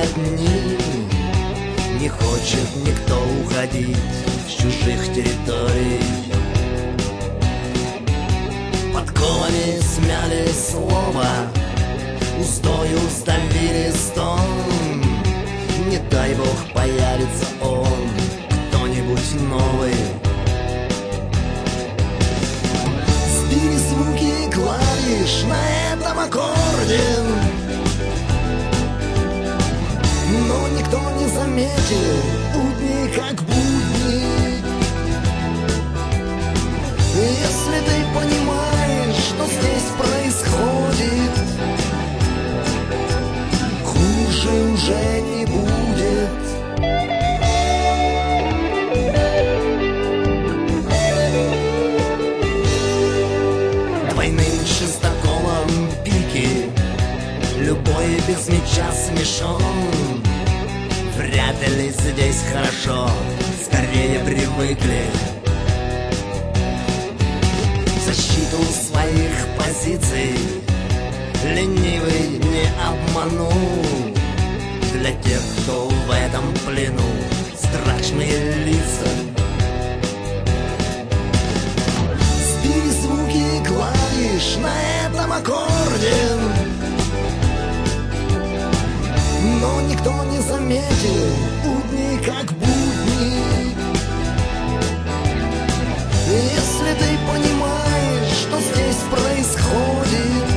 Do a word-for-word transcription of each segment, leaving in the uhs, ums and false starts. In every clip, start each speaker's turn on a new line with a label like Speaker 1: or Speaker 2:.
Speaker 1: одни. Не хочет никто уходить с чужих территорий. Подковами смяли слово, устою сдавили стон. Не дай бог появится он, кто-нибудь новый. Сбили звуки клавиш на этом аккорде, но никто не заметил будни как будни. Если ты понимаешь, что здесь происходит, хуже уже не будет. Двойным шестаколом пики, любой без меча смешон. Вряд ли здесь хорошо, скорее привыкли. Защиту своих позиций ленивый не обманул. Для тех, кто в этом плену, страшные лица. Сбили звуки клавиш на этом аккорде, но никто не заметил будни как будни. Если ты понимаешь, что здесь происходит,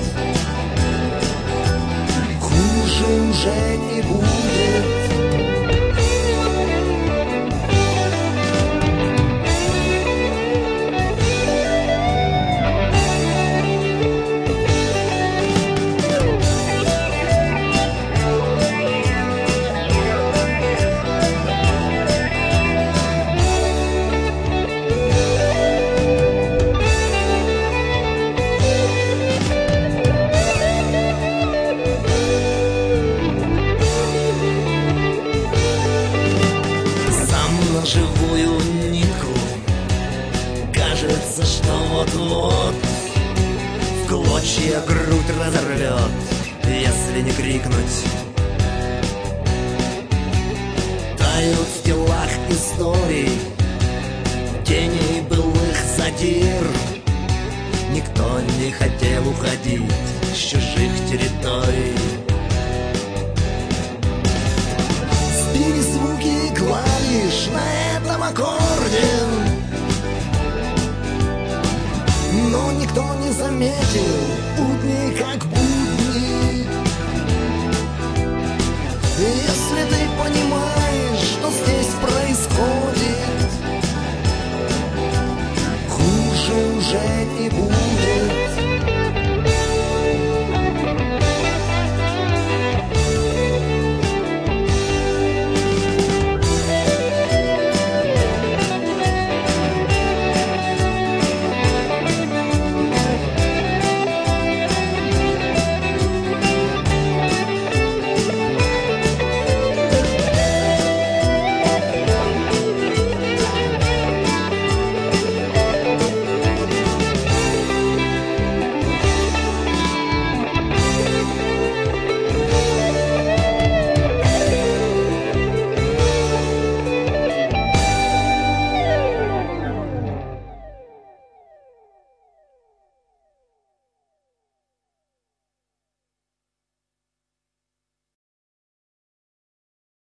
Speaker 1: хуже уже не будет. Живую нитку, кажется, что вот-вот в клочья грудь разорвет, если не крикнуть. Тают в телах историй тени былых сатир. Никто не хотел уходить с чужих территорий. Сбили звуки клавиш на этом аккорде, но никто не заметил будни как будни. Если ты понимаешь, что здесь происходит, хуже уже не будет.